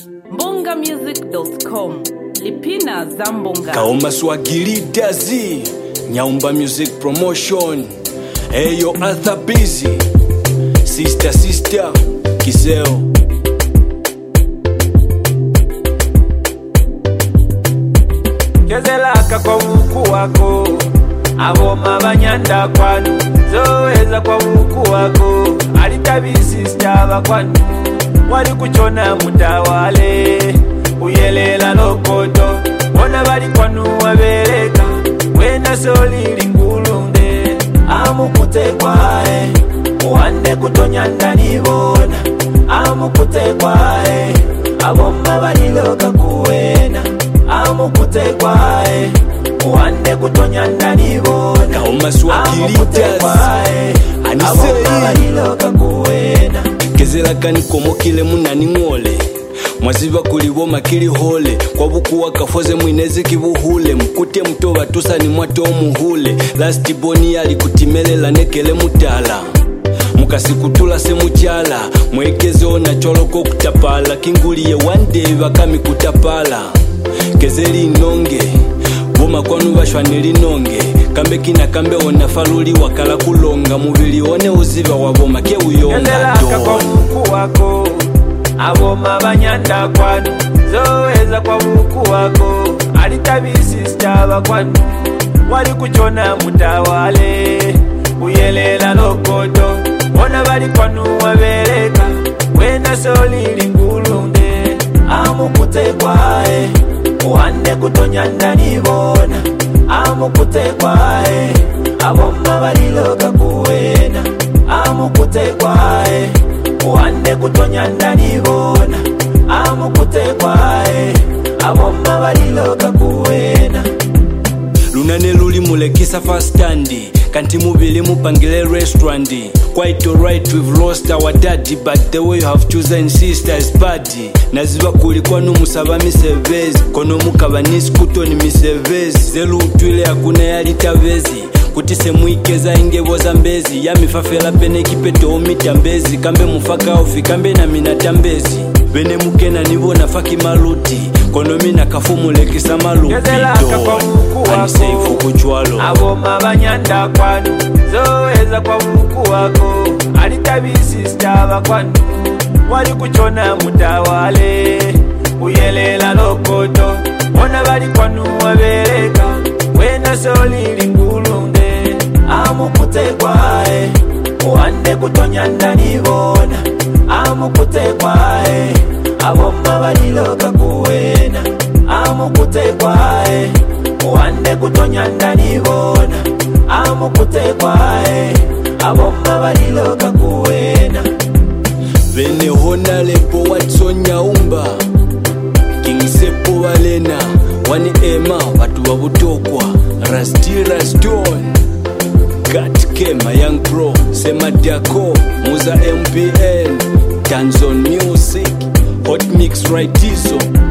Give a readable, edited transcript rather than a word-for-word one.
bongamusic.com. Lipina Zambonga. Kaoma Swagiri Dazi, Nyaumba Music Promotion. Hey yo Arthur Busy, Sister Kiseo. Kezelaka kwa wuku wako, aboma banyanda kwanu. Zoeza kwa wuku wako, alitabisi stava kwanu. Wali kuchona mutawale, uyelela lokoto. Wona bali kwanu wabeleka, wena solili ngulunde. Amukutekwae, uwande kutonya ndani bona. Amukutekwae, aboma bali loka kuwena. Amukutekwae, uwande kutonya ndani bona. Kaoma Swagiri Dazi, aboma bali loka kuwena. Kezelaka nikomokile munani ngole. Mwaziva kulibo makili hole. Kwa buku wakafoze mwinezi kibuhule. Mkute mtoba tusa ni mwato muhule. Last boni yali kutimelela nekele mutala. Mukasikutula se muchala. Mwekezo na choloko kutapala. Kinguliye one day wakami kutapala. Kezeli nonge, boma kwanu bashwanili nonge. Kambe kina kambe ona faluli wakala kulonga. Mubili one uziva waboma ke uyonga Kezelaka kwa wuku wako, aboma banyanda kwanu. Zoeza kwa wuku wako, alitabisi stava kwanu. Wali kuchona mutawale, uyelela lokoto. Wona bali kwanu wabeleka, wena solili ngulunde. Amukutekwae, uwande kutonya ndani bona. Amukutekwae, aboma bali loka kuwena. Amukutekwae, uwande kutonya ndani bona. Amukutekwae, aboma bali loka kuwena. Lunane luli mulekisa fastandi. Kanti mubili mupangile restauranti. Quite alright, we've lost our daddy, but the way you have chosen sister is badi. Naziva kulikuwa numusaba misevezi. Kono mukabanisi kutoni misevezi. Zelu utwile akuna yali tavezi. Kutise muikeza ingebo za mbezi. Ya mifafela pene kipeto omita mbezi. Kambe mufaka ofi kambe na minatambezi. Bene mukena nivo nafaki maluti. Kono mina kafumulekisa malupi. Kezelaka kwa wuku wako, Aniseifu kuchwalo. aboma banyanda kwanu. Zoeza kwa wuku wako, alitabisi stava kwanu. Wali kuchona mutawale, uyelela lokoto. Wona bali kwanu wabeleka, wena solili ngulunde. Amukutekwae, uwande kutonya ndani bona. Amukutekwae, aboma bali loka kuwena. Amukutekwae, uwande kutonya ndani bona. Amukutekwae, aboma bali loka kuwena. Bene hona lepo watso Nyaumba. King Sepo Valena. Wani Ema watu wabutokwa. Raston Kat Kema Young Pro. Sema Diako Muza MPN. Tanzon Music Hot Mix Rightizo.